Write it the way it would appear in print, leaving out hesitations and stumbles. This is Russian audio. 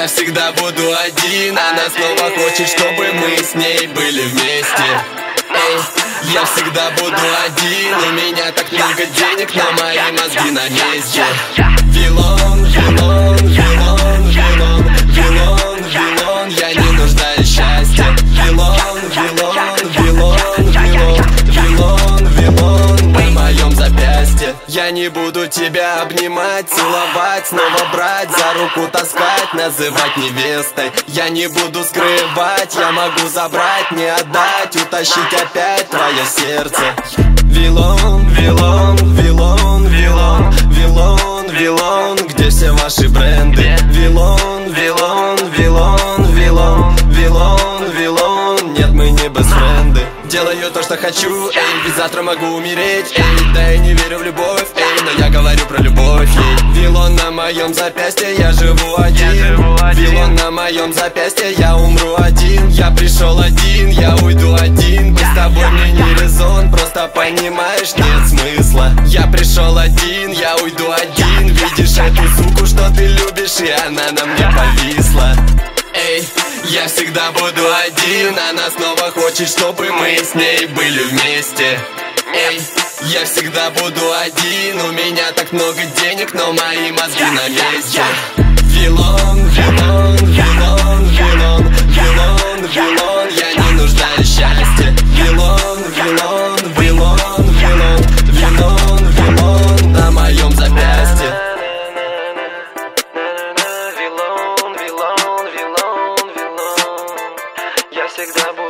я всегда буду один. Она снова хочет, чтобы мы с ней были вместе. Эй, я всегда буду один. У меня так много денег, но мои мозги на месте. Вилон, вилон, вилон, вилон, вилон, вилон, я не нуждаюсь в счастье. Вилон, вилон, вилон, вилон, вилон, вилон на моем запястье. Я не буду тебя обнимать, целовать, снова брать, за руку таскать, называть невестой. Я не буду скрывать, я могу забрать, не отдать, утащить опять твое сердце. Вилон, вилон, вилон, вилон, вилон, вилон, где все ваши бренды? Вилон, вилон, вилон, вилон, вилон, вилон, нет, мы не бестфренды. Делаю то, что хочу, эй, ведь завтра могу умереть, эй, да я не верю в любовь, эй, но я говорю про любовь, ей. Вилон на моем запястье, я живу один. Вилон на моем запястье, я умру один. Я пришел один, я уйду один. Быть с тобой мне не резон, просто понимаешь, нет смысла. Я пришел один, я уйду один. Видишь эту суку, что ты любишь, и она на мне повисла. Эй, я всегда буду один. Она снова хочет, чтобы мы с ней были вместе. Эй, я всегда буду один. У меня так много денег, но мои мозги на месте. Вилон, вилон, вилон, вилон, вилон, вилон, я не нуждаюсь в счастье. Вилон, вилон, вилон, вилон, вилон, вилон на моем запястье. Вилон, вилон, вилон, вилон, я всегда буду